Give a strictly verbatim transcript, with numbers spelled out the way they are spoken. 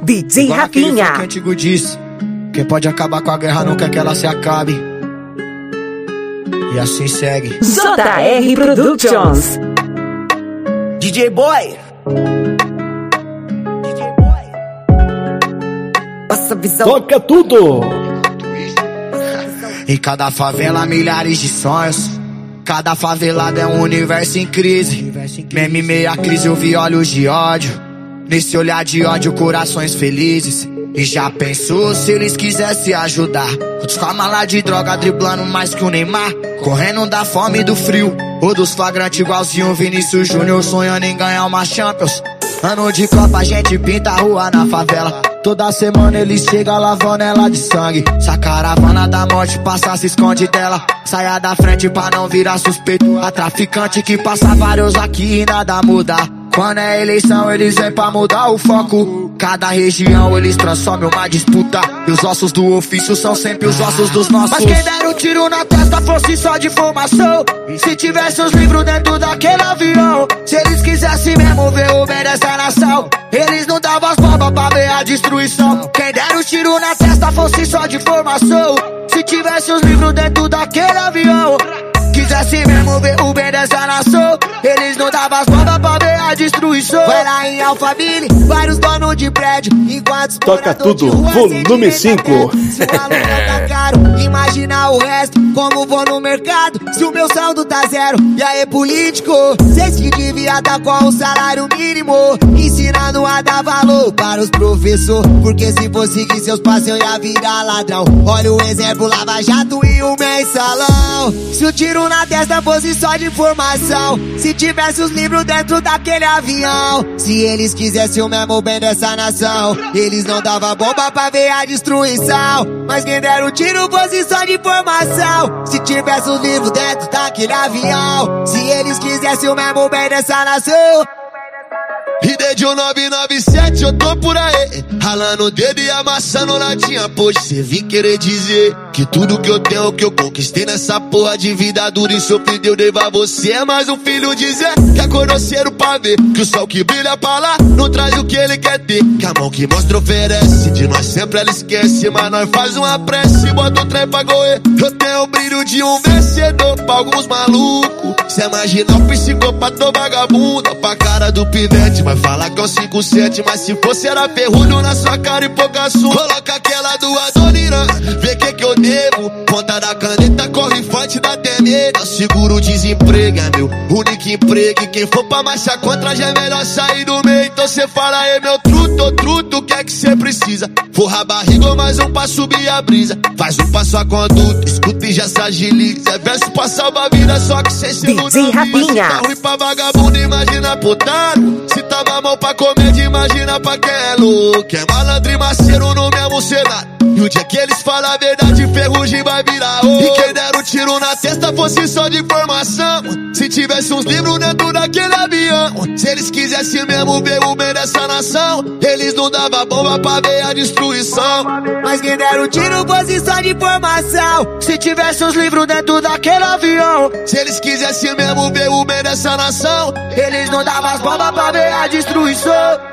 D J Igual aquele Rafinha. funk antigo disse: quem pode acabar com a guerra não quer que ela se acabe. E assim segue. J R Productions. D J Boy. D J Boy. Passa visão. Toca tudo! Em cada favela, milhares de sonhos. Cada favelada é um universo em crise. Meme meia crise, eu vi olhos de ódio. Nesse olhar de ódio, corações felizes. E já pensou se eles quisessem ajudar? Outros com a mala de droga, driblando mais que o Neymar. Correndo da fome e do frio, ou dos flagrantes igualzinho o Vinícius Júnior, sonhando em ganhar uma Champions. Ano de Copa, a gente pinta a rua na favela. Toda semana eles chegam lavando ela de sangue. Se a caravana da morte passa, se esconde dela. Saia da frente pra não virar suspeito. A traficante que passa vários aqui e nada muda. Quando é eleição eles vêm pra mudar o foco. Cada região eles transformam uma disputa. E os ossos do ofício são sempre os ossos dos nossos. Mas quem der um tiro na testa fosse só de formação. Se tivesse os livros dentro daquele avião. Se eles quisessem mesmo ver o bem dessa nação, eles não davam as bombas pra ver a destruição. Quem der um tiro na testa fosse só de formação. Se tivesse os livros dentro daquele avião, quisesse mesmo ver o bem dessa nação, eles não davam as bombas pra ver a destruição. Vai lá em Alphaville, vários donos de prédio, enquanto Toca tudo, volume cinco. Se o aluguel tá caro, imagina o resto. Como vou no mercado, se o meu saldo tá zero. E aí, político, cês que devia tá com o salário mínimo, ensinando a dar valor para os professores. Porque se fosse seguir seus passos eu ia virar ladrão. Olha o exemplo, Lava Jato e o mensalão. Se o tiro na testa fosse só de informação, se tivesse os livros dentro daquele avião, se eles quisessem o mesmo bem dessa nação, eles não davam bomba pra ver a destruição. Mas quem der o tiro fosse só de informação, se tivesse os livros dentro daquele avião, se eles quisessem o mesmo bem dessa nação. E desde o nove nove sete eu tô por aí, ralando o dedo e amassando latinha. Poxa, cê vim querer dizer que tudo que eu tenho, que eu conquistei nessa porra de vida dura e sofrida, eu devo a você. É mais um filho dizer que acordou cedo pra ver que o sol que brilha pra lá não traz o que ele quer ter. Que a mão que mostra oferece, de nós sempre ela esquece, mas nós faz uma prece e bota o trem pra correr. Eu tenho o brilho de um vencedor pra alguns malucos. Cê imagina o psicopata ou vagabundo, pra cara do pivete vai falar que é o cinco sete, mas se fosse era ferrulho na sua cara e pouca sua. Coloca aquela do Adoniran, vê que que eu devo. Ponta da caneta, corre forte da teneda. Seguro o desemprego, é meu único emprego. E quem for pra marcha contra já é melhor sair do meio. Então cê fala aí, meu truto, ô truto, o que é que cê precisa? Forra a barriga ou mais um pra subir a brisa. Faz um passo a conduta, escuta e já se agiliza. É verso pra salvar a vida, só que cê se D J Rafinha. tá ruim pra vagabundo, imagina putado. Se tava mal pra comédia, imagina pra quem é louco. É malandro e maceiro no mesmo cenário. E o dia que eles falam a verdade, ferrugem vai virar ouro. E quem der um tiro na testa fosse só de informação, se tivesse uns livros dentro daquele avião, se eles quisessem mesmo ver o bem dessa nação, eles não davam bomba pra ver a destruição. Mas quem der um tiro fosse só de informação, se tivesse os livros dentro daquele avião, se eles quisessem mesmo ver o bem dessa nação, eles não davam as bombas pra ver a destruição.